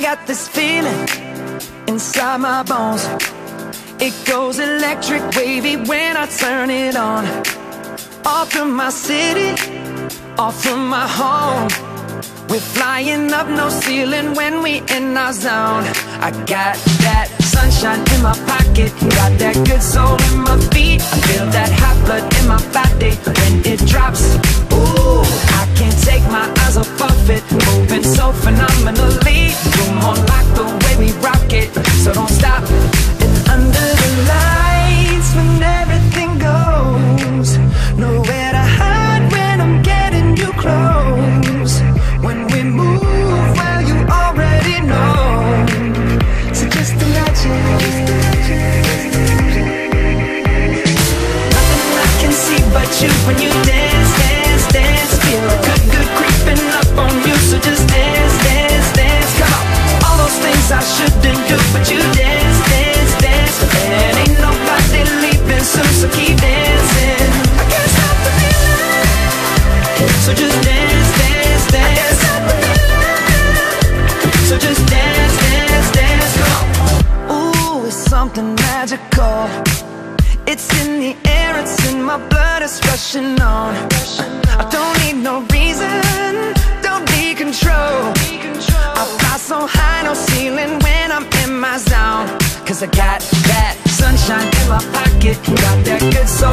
got this feeling inside my bones. It goes electric wavy when I turn it on. Off from my city, off from my home. We're flying up, no ceiling when we in our zone. I got that sunshine in my pocket, got that good soul in my feet. I feel that hot blood in my body when it drops. Ooh, I can't take my eyes off of it, moving so phenomenally. Come on, like the way we rock it, so don't stop. And under the lights, when everything goes, nowhere to hide when I'm getting you close. When we move, well, you already know. So just imagine, nothing I can see but you when you dance, dance, dance. Feel good, good creeping up on you. So just dance, dance, dance. Come on, all those things I shouldn't do, but you dance, dance, dance. And ain't nobody leaving soon, so keep dancing. I can't stop the feeling. So just dance, dance, dance. I can't stop the feeling. So just dance, dance, dance. Come on. Ooh, it's something magical. It's in the air, it's in my blood, it's rushing on. I don't need no reason, don't need control. I fly so high, no ceiling when I'm in my zone. Cause I got that sunshine in my pocket, got that good soul